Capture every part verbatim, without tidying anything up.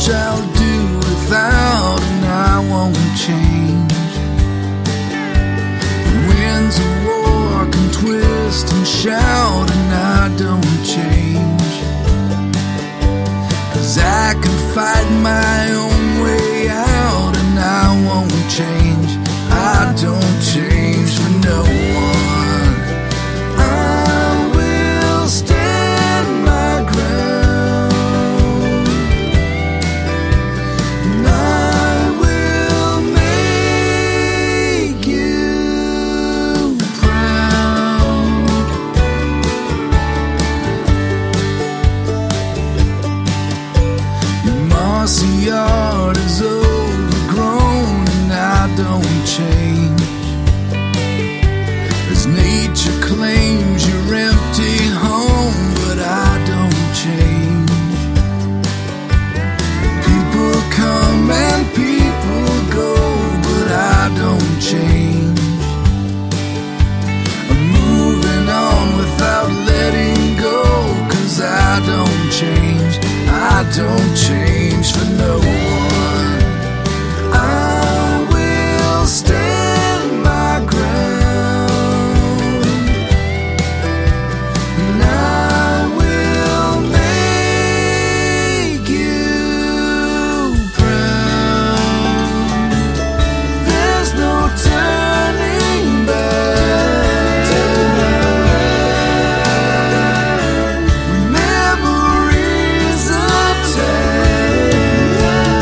much I'll do without, and I won't change. The winds of war can twist and shout, and I don't change. 'Cause I can fight my own way out, and I won't change. I don't change for no one. I will stand my ground, and I will make you proud. Your mossy yard is overgrown, and I don't change. As nature claims your empty home, but I don't change. People come and people go, but I don't change. I'm moving on without letting go, 'cause I don't change. I don't change for no one. I will stand my ground, and I will make you proud. There's no turning back. Memories attack.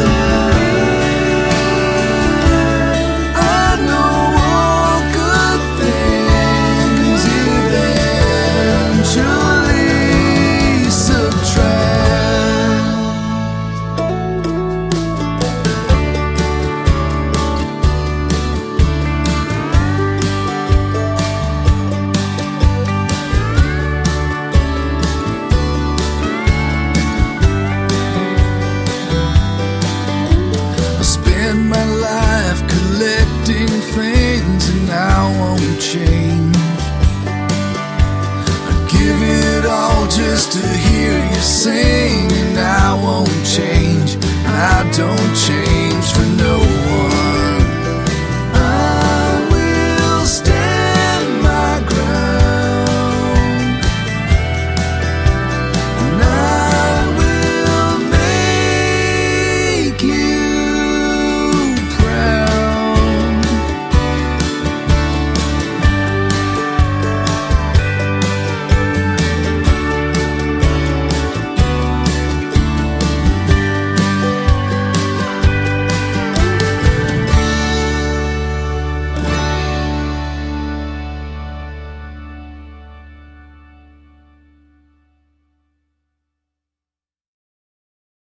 I know all good things eventually subtract. I spend my life collecting things, and I won't change. I'd give it all just to hear you sing, and I won't change. I don't change.